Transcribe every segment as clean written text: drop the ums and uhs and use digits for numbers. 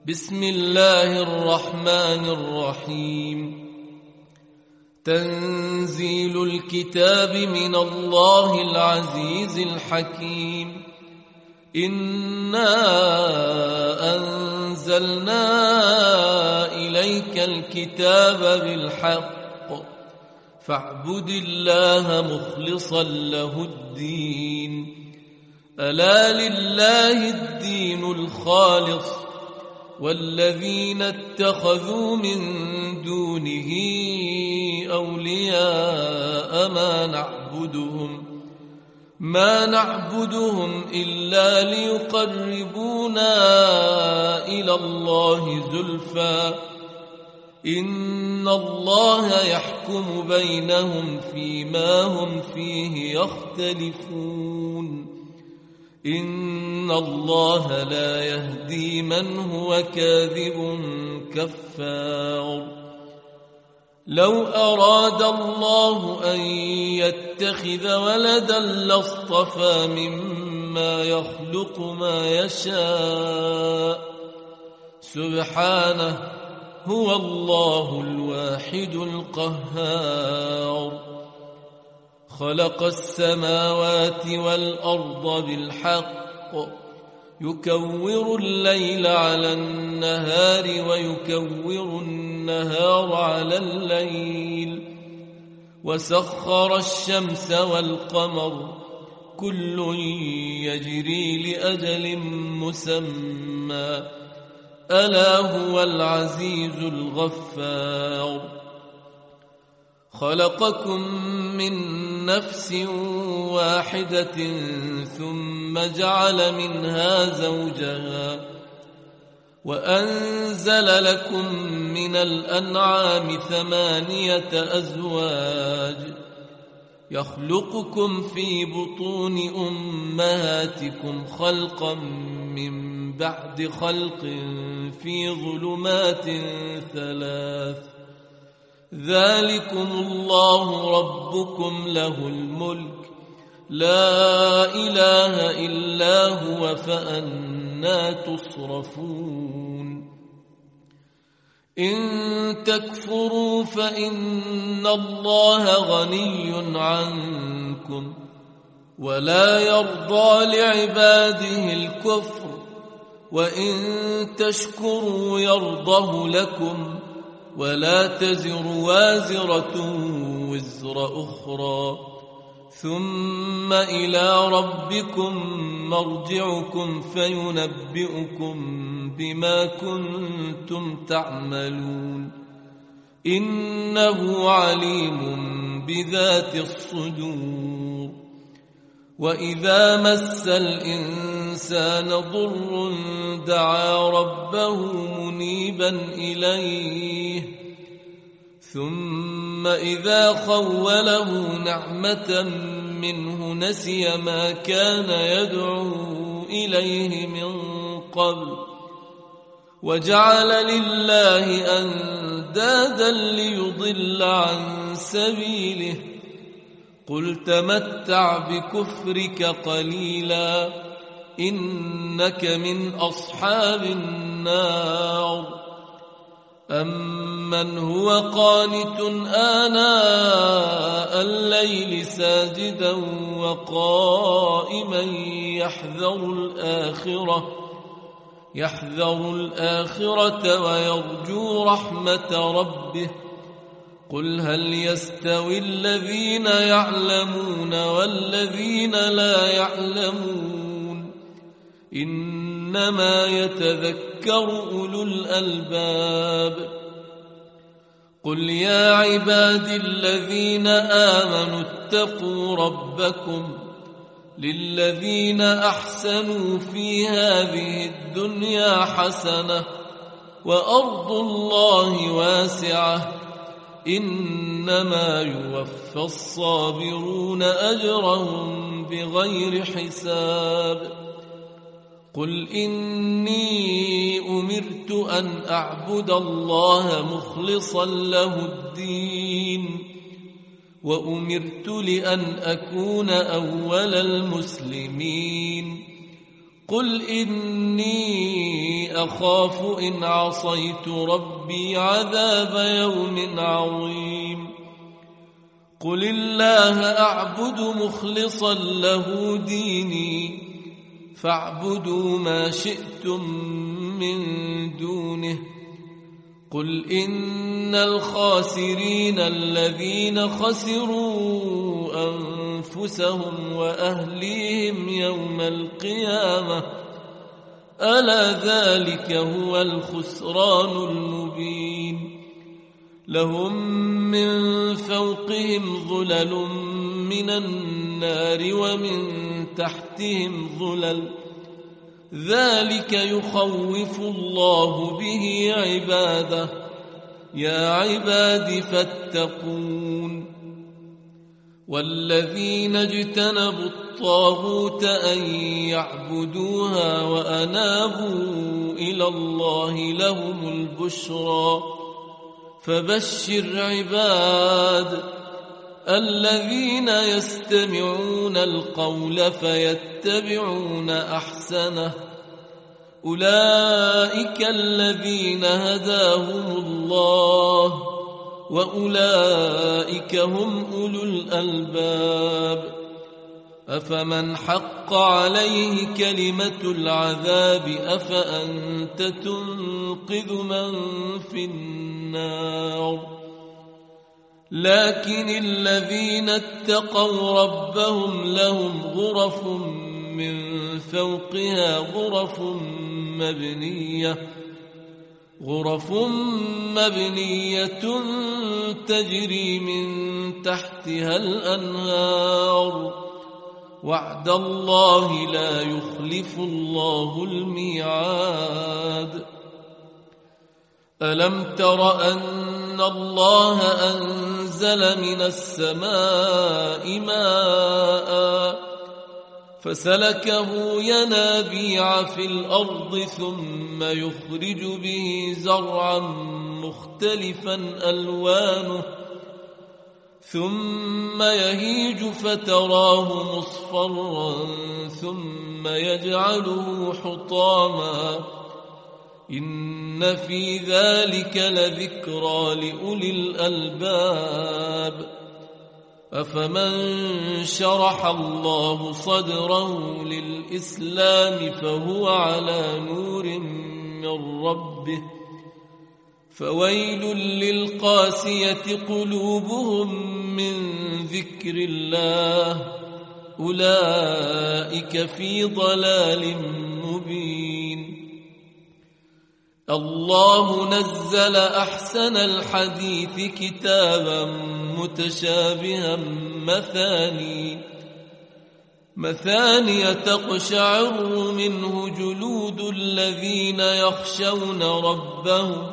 بسم الله الرحمن الرحيم. تنزيل الكتاب من الله العزيز الحكيم. إنا أنزلنا إليك الكتاب بالحق فاعبد الله مخلصا له الدين. ألا لله الدين الخالص والذين اتخذوا من دونه أولياء ما نعبدهم إلا ليقربونا إلى الله زلفى إن الله يحكم بينهم فيما هم فيه يختلفون. إن الله لا يهدي من هو كاذب كفار. لو أراد الله أن يتخذ ولدا لاصطفى مما يخلق ما يشاء سبحانه هو الله الواحد القهار. خلق السماوات والأرض بالحق يكور الليل على النهار ويكور النهار على الليل وسخر الشمس والقمر كل يجري لأجل مسمى ألا هو العزيز الغفار. خلقكم من نفس واحدة ثم جعل منها زوجها وأنزل لكم من الأنعام 8 أزواج يخلقكم في بطون أمهاتكم خلقا من بعد خلق في ظلمات 3 ذلكم الله ربكم له الملك لا إله إلا هو فأنى تصرفون. إن تكفروا فإن الله غني عنكم ولا يرضى لعباده الكفر وإن تشكروا يرضه لكم ولا تزر وازرة وزر أخرى ثم إلى ربكم مرجعكم فينبئكم بما كنتم تعملون إنه عليم بذات الصدور. وإذا مس الإنسان ضر دعا ربه منيبا إليه ثم إذا خوله نعمة منه نسي ما كان يدعو إليه من قبل وجعل لله أندادا ليضل عن سبيله قل تمتع بكفرك قليلا إنك من أصحاب النار. أمن هو قانت آناء الليل ساجدا وقائما يحذر الآخرة ويرجو رحمة ربه قل هل يستوي الذين يعلمون والذين لا يعلمون إنما يتذكر أولو الألباب. قل يا عبادي الذين آمنوا اتقوا ربكم للذين أحسنوا في هذه الدنيا حسنة وأرض الله واسعة إنما يوفى الصابرون أجرهم بغير حساب. قل إني أمرت أن أعبد الله مخلصا له الدين وأمرت لأن أكون أول المسلمين. قل إني أخاف إن عصيت ربي عذاب يوم عظيم قل الله أعبد مخلصا له ديني فاعبدوا ما شئتم من دونه قل إن الخاسرين الذين خسروا أنفسهم وأهليهم يوم القيامة ألا ذلك هو الخسران المبين لهم من فوقهم ظلل من النار ومن تحتهم ظلل ذلك يخوف الله به عباده يا عباد فاتقون والذين اجتنبوا الطاغوت أن يعبدوها وأنابوا إلى الله لهم البشرى فبشر عباد الذين يستمعون القول فيتبعون أحسنه أولئك الذين هداهم الله وأولئك هم أولو الألباب أفمن حق عليه كلمة العذاب أفأنت تنقذ من في النار لكن الذين اتقوا ربهم لهم غرف من فوقها غرف مبنية تجري من تحتها الأنهار وعد الله لا يخلف الله الميعاد ألم تر أن الله أنزل من السماء ماء فسلكه ينابيع في الأرض ثم يخرج به زرعا مختلفا ألوانه ثم يهيج فتراه مصفرا ثم يجعله حطاما إن في ذلك لذكرى لأولي الألباب أفمن شرح الله صدره للإسلام فهو على نور من ربه فويل للقاسية قلوبهم من ذكر الله أولئك في ضلال مبين الله نزل أحسن الحديث كتابا متشابها مثاني تقشعر منه جلود الذين يخشون ربهم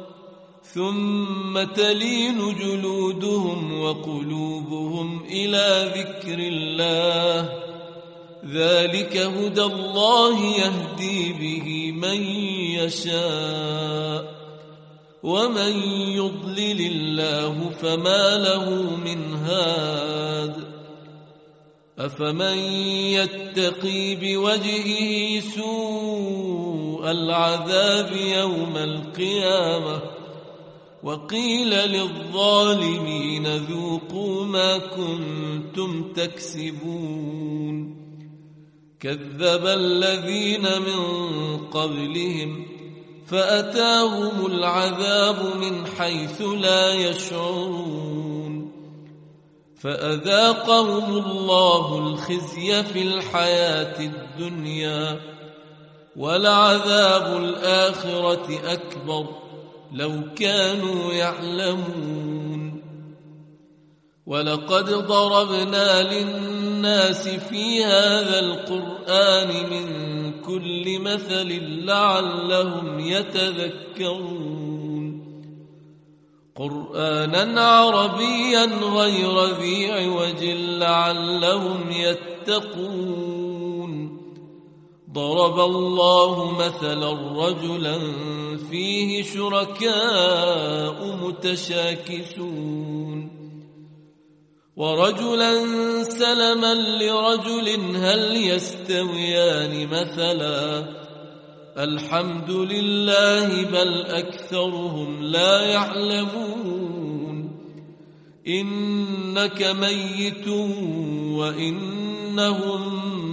ثم تلين جلودهم وقلوبهم إلى ذكر الله ذلك هدى الله يهدي به من يشاء ومن يضلل الله فما له من هاد أفمن يتقي بوجهه سوء العذاب يوم القيامة وقيل للظالمين ذوقوا ما كنتم تكسبون كذب الذين من قبلهم فأتاهم العذاب من حيث لا يشعرون فأذاقهم الله الخزي في الحياة الدنيا ولعذاب الآخرة أكبر لو كانوا يعلمون ولقد ضربنا للناس في هذا القرآن من كل مثل لعلهم يتذكرون قرآنا عربيا غير ذي عوج لعلهم يتقون ضرب الله مثلا رجلا فيه شركاء متشاكسون ورجلا سلما لرجل هل يستويان مثلا الحمد لله بل أكثرهم لا يعلمون إنك ميت وإنهم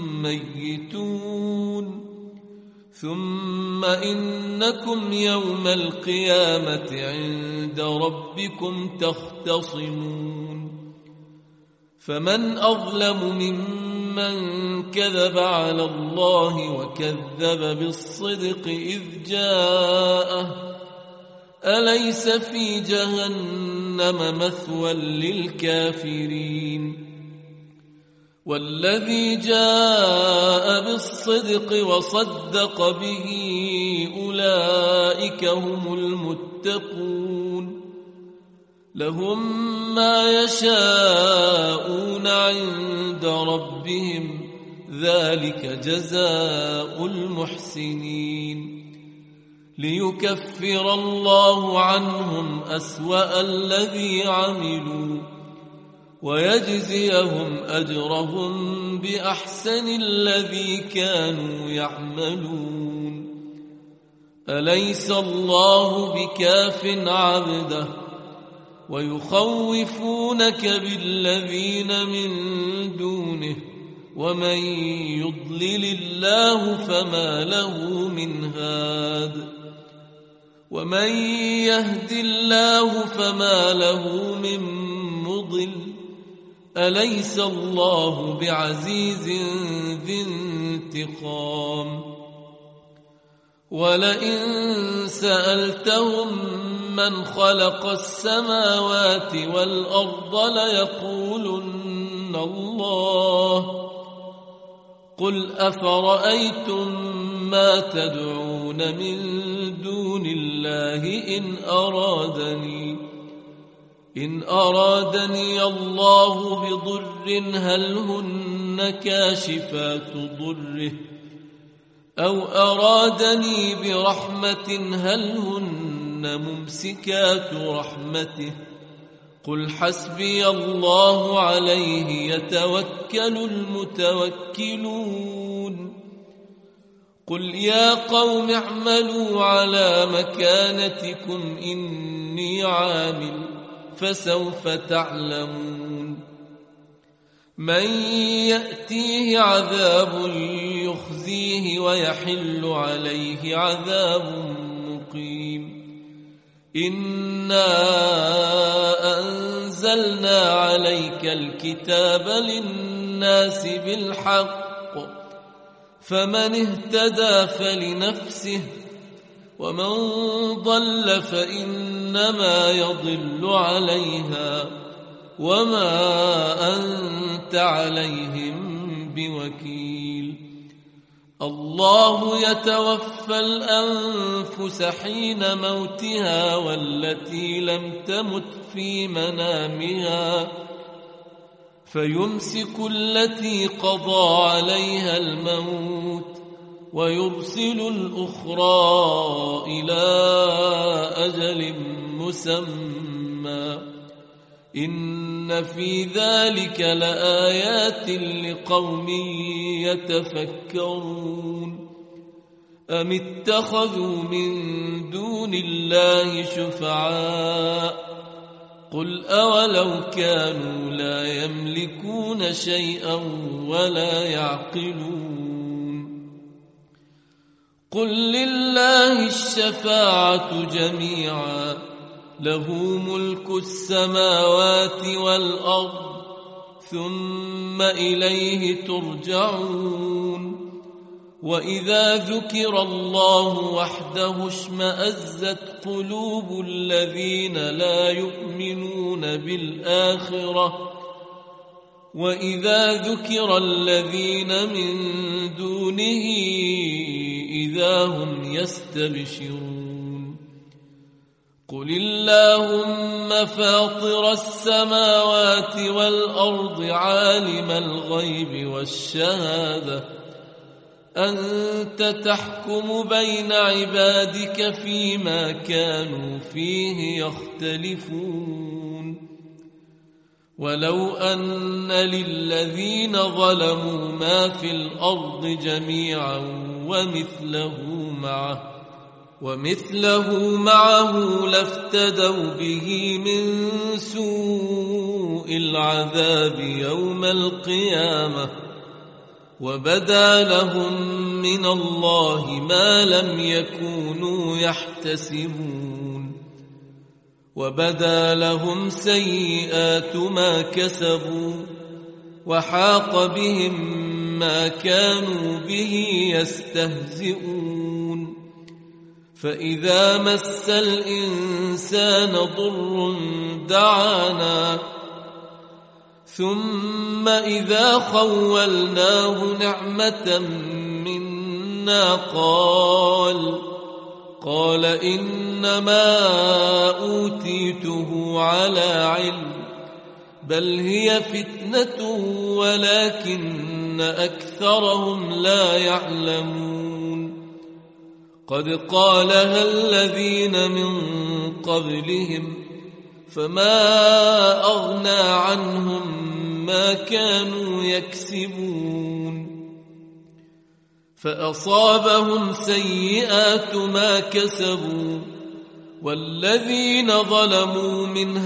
ميتون ثم إنكم يوم القيامة عند ربكم تختصمون فمن أظلم ممن كذب على الله وكذب بالصدق إذ جاءه أليس في جهنم مثوى للكافرين والذي جاء بالصدق وصدق به أولئك هم المتقون لهم ما يشاءون عند ربهم ذلك جزاء المحسنين ليكفر الله عنهم أسوأ الذي عملوا ويجزيهم أجرهم بأحسن الذي كانوا يعملون أليس الله بكاف عبده ويخوفونك بالذين من دونه ومن يضلل الله فما له من هاد ومن يهد الله فما له من مضل أليس الله بعزيز ذي انتقام ولئن سألتهم من خلق السماوات والأرض ليقولن الله قل أفرأيتم ما تدعون من دون الله إن أرادني الله بضر هل هن كاشفات ضره أو أرادني برحمة هل هن ممسكات رحمته قل حسبي الله عليه يتوكل المتوكلون قل يا قوم اعملوا على مكانتكم إني عامل فسوف تعلمون من يأتيه عذاب يخزيه ويحل عليه عذاب مقيم إنا أنزلنا عليك الكتاب للناس بالحق فمن اهتدى فلنفسه ومن ضل فإنما يضل عليها وما أنت عليهم بوكيل الله يتوفى الأنفس حين موتها والتي لم تمت في منامها فيمسك التي قضى عليها الموت ويرسل الأخرى إلى أجل مسمى إن في ذلك لآيات لقوم يتفكرون أم اتخذوا من دون الله شفعاء قل أولو كانوا لا يملكون شيئا ولا يعقلون قل لله الشفاعة جميعا له ملك السماوات والأرض ثم إليه ترجعون وإذا ذكر الله وحده اشمأزت قلوب الذين لا يؤمنون بالآخرة وإذا ذكر الذين من دونه إذا هم يستبشرون قل اللهم فاطر السماوات والأرض عالم الغيب والشهادة أنت تحكم بين عبادك فيما كانوا فيه يختلفون ولو أن للذين ظلموا ما في الأرض جميعا ومثله معه لافتدوا به من سوء العذاب يوم القيامة وبدا لهم من الله ما لم يكونوا يحتسبون وبدا لهم سيئات ما كسبوا وحاق بهم ما كانوا به يستهزئون فإذا مس الإنسان ضر دعانا ثم إذا خولناه نعمة منا قال إنما أوتيته على علم بل هي فتنة ولكن أكثرهم لا يعلمون قد قالها الذين من قبلهم فما أغنى عنهم ما كانوا يكسبون فأصابهم سيئات ما كسبوا والذين ظلموا من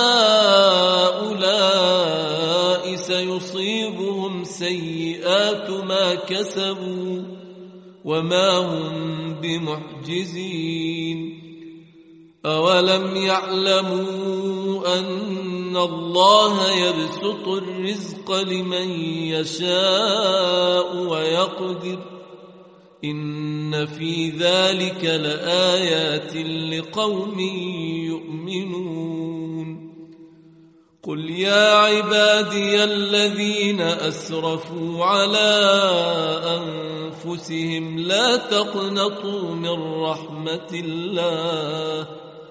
هؤلاء سيصيبهم سيئات ما كسبوا وما هم بمعجزين أولم يعلموا أن الله يبسط الرزق لمن يشاء ويقدر إن في ذلك لآيات لقوم يؤمنون قل يا عبادي الذين أسرفوا على أنفسهم لا تقنطوا من رحمة الله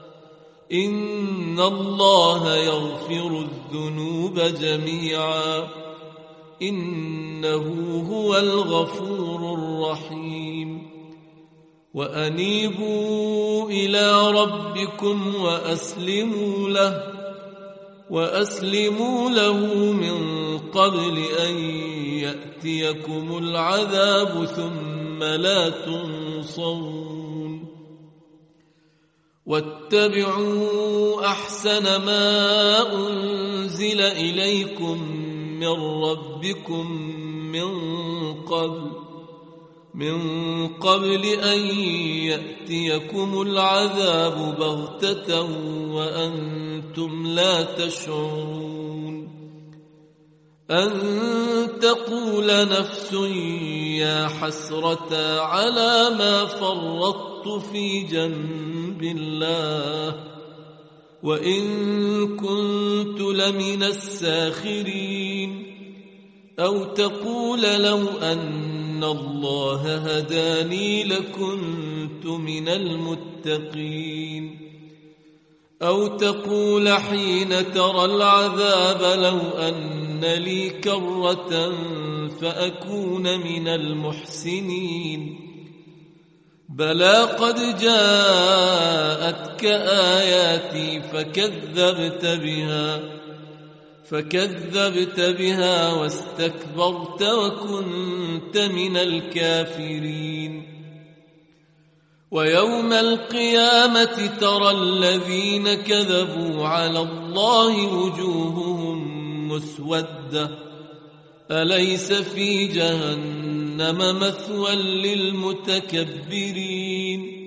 إن الله يغفر الذنوب جميعا إنه هو الغفور الرحيم وأنيبوا إلى ربكم وأسلموا له من قبل أن يأتيكم العذاب ثم لا تنصرون واتبعوا أحسن ما أنزل إليكم من ربكم من قبل أن يأتيكم العذاب بغتة وأنتم لا تشعرون أن تقول نفس يا حسرة على ما فرطت في جنب الله وإن كنت لمن الساخرين أو تقول لو أن الله هداني لكنت من المتقين أو تقول حين ترى العذاب لو أن لي كرة فأكون من المحسنين بلى قد جاءتك آياتي فكذبت بها واستكبرت وكنت من الكافرين ويوم القيامة ترى الذين كذبوا على الله وجوههم مسودة أليس في جهنم مثوى للمتكبرين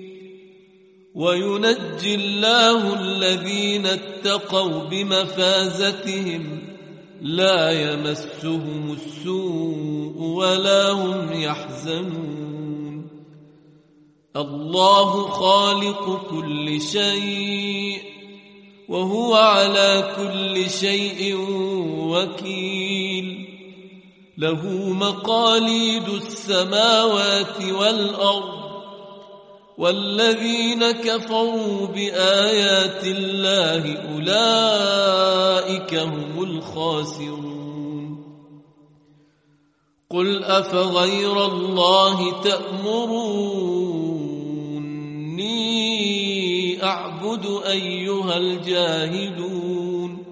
وينجي الله الذين اتقوا بمفازتهم لا يمسهم السوء ولا هم يحزنون الله خالق كل شيء وهو على كل شيء وكيل له مقاليد السماوات والأرض والذين كفروا بآيات الله أولئك هم الخاسرون قل أفغير الله تأمروني أعبد أيها الجاهلون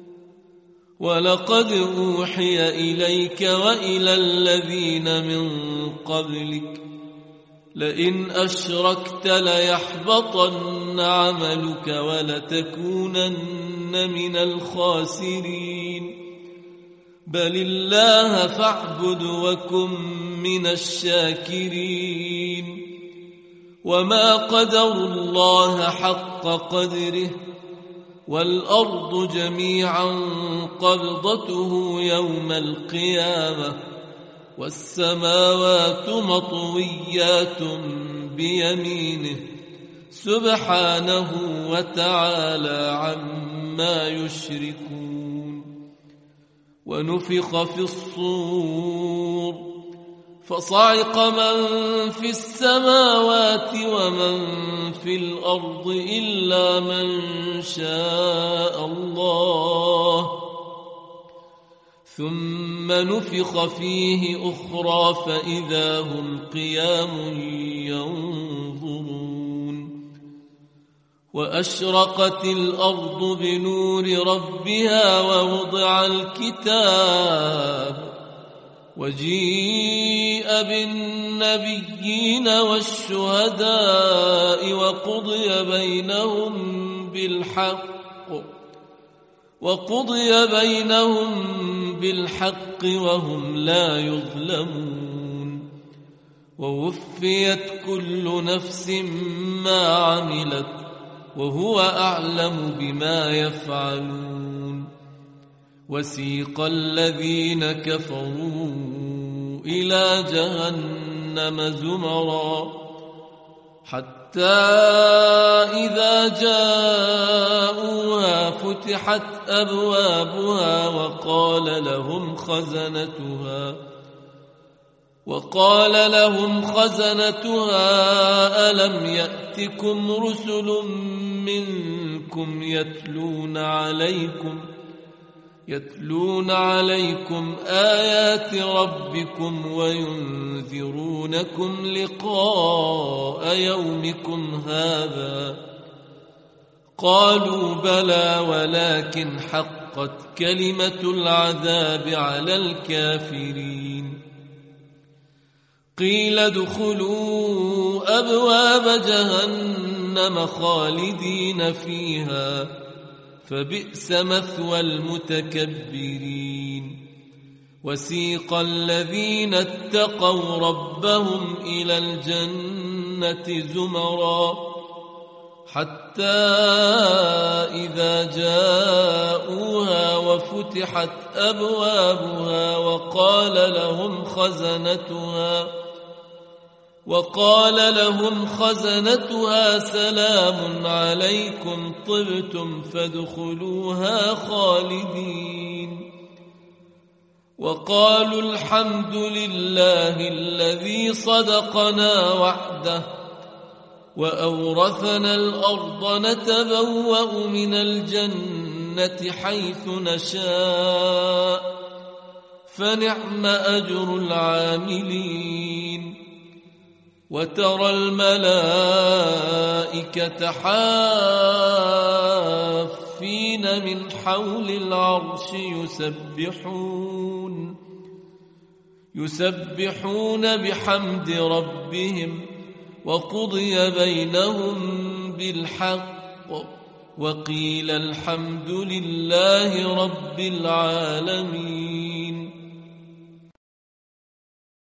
ولقد أوحي إليك وإلى الذين من قبلك لئن أشركت ليحبطن عملك ولتكونن من الخاسرين بل الله فاعبد وكن من الشاكرين وما قدروا الله حق قدره والأرض جميعا قبضته يوم القيامة والسماوات مطويات بيمينه سبحانه وتعالى عما يشركون ونفخ في الصور فصعق من في السماوات ومن في الأرض إلا من شاء الله ثم نفخ فيه أخرى فإذا هم قيام ينظرون وأشرقت الأرض بنور ربها ووضع الكتاب وجيء بالنبيين والشهداء وقضي بينهم بالحق وهم لا يظلمون ووفيت كل نفس ما عملت وهو أعلم بما يفعلون وسيق الذين كفروا إلى جهنم زمرا حتى إذا جاءوها فتحت أبوابها وقال لهم خزنتها ألم يأتكم رسل منكم يتلون عليكم آيات ربكم وينذرونكم لقاء يومكم هذا قالوا بلى ولكن حقت كلمة العذاب على الكافرين قيل ادخلوا أبواب جهنم خالدين فيها فبئس مثوى المتكبرين وسيق الذين اتقوا ربهم إلى الجنة زمرا حتى إذا جاءوها وفتحت أبوابها وقال لهم خزنتها سلام عليكم طبتم فادخلوها خالدين وقالوا الحمد لله الذي صدقنا وعده وأورثنا الأرض نتبوأ من الجنة حيث نشاء فنعم أجر العاملين وترى الملائكة حافين من حول العرش يسبحون بحمد ربهم وقضي بينهم بالحق وقيل الحمد لله رب العالمين